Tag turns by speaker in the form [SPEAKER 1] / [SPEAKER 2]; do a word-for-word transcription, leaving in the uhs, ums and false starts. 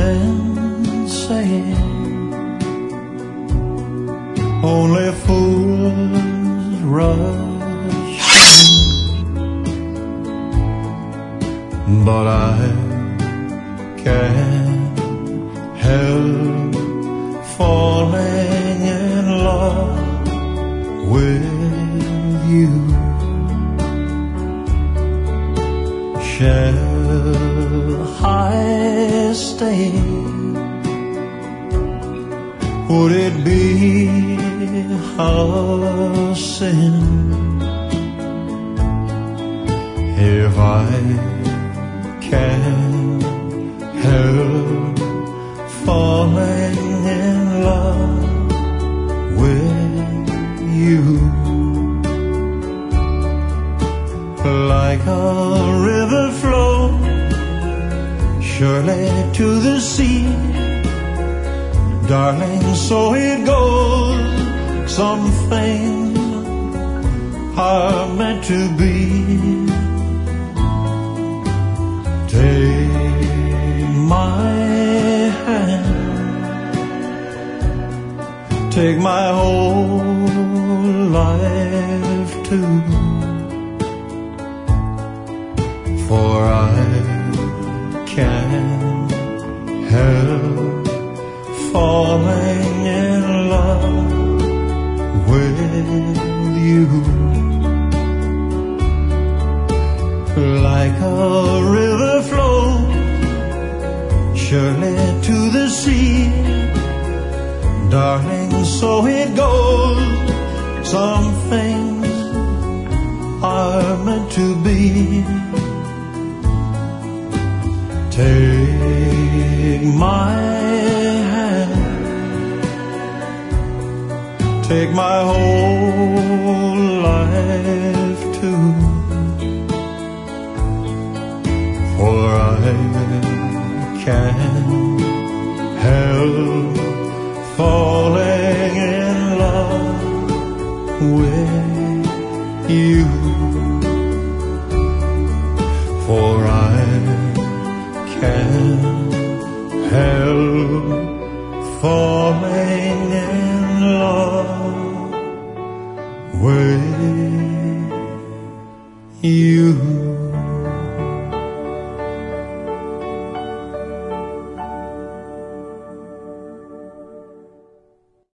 [SPEAKER 1] men say only fools rush in, but I can't help falling in love with you. Shall I stay? Would it be a sin if I can't help falling in love with you? Like a river flows surely to the sea, darling, so it goes. Some things are meant to be. Take my hand, take my whole life too, for I can't help falling in love with you. Like a river flows surely to the sea, darling, so it goes. Some things are meant to be. Take my hand, take my whole life too, for I can't